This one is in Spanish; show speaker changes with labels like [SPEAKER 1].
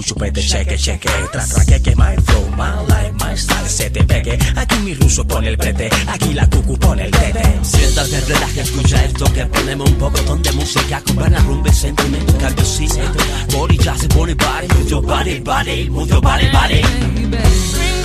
[SPEAKER 1] chupete, cheque, cheque. Tra, que my flow, my life, my style, se te pegue. Aquí mi ruso pone el prete, aquí la cucu pone el tete.
[SPEAKER 2] Siéntate, relaja, escucha esto que ponemos un poco de música con buena rumba y sentimiento. Cambio sí, body ya se pone body, move your body, body, move your body, body.